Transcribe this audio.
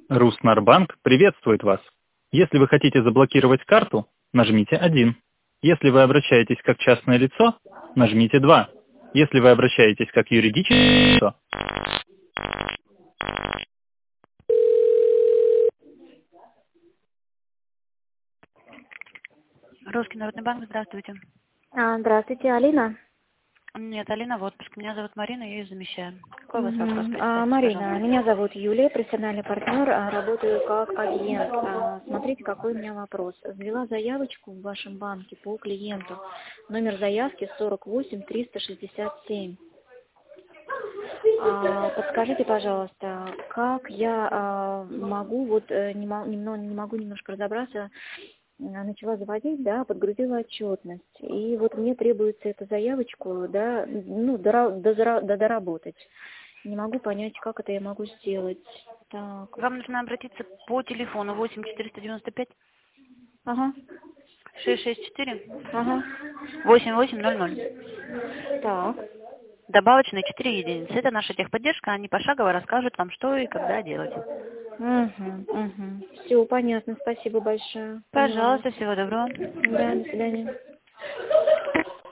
Руснарбанк приветствует вас. Если вы хотите заблокировать карту, нажмите 1. Если вы обращаетесь как частное лицо, нажмите 2. Если вы обращаетесь как юридическое лицо. Русский народный банк, здравствуйте. Здравствуйте, Алина. Нет, Алина в отпуске. Меня зовут Марина, я ее замещаю. Какой у вас вопрос? Представьтесь, Марина, пожалуйста. меня зовут Юлия, профессиональный партнер, работаю как агент. Смотрите, какой у меня вопрос. Ввела заявочку в вашем банке по клиенту. Номер заявки 48367. Подскажите, пожалуйста, как я могу, не могу немножко разобраться, начала заводить, да, подгрузила отчетность. И вот мне требуется эту заявочку, да, доработать. Не могу понять, как это я могу сделать. Так. Вам нужно обратиться по телефону 8495 Ага. 664 Ага. 8800. Так. Добавочные 4 единицы. Это наша техподдержка, они пошагово расскажут вам, что и когда делать. Все, понятно. Спасибо большое. Поняла. Пожалуйста, всего доброго. Да, до свидания.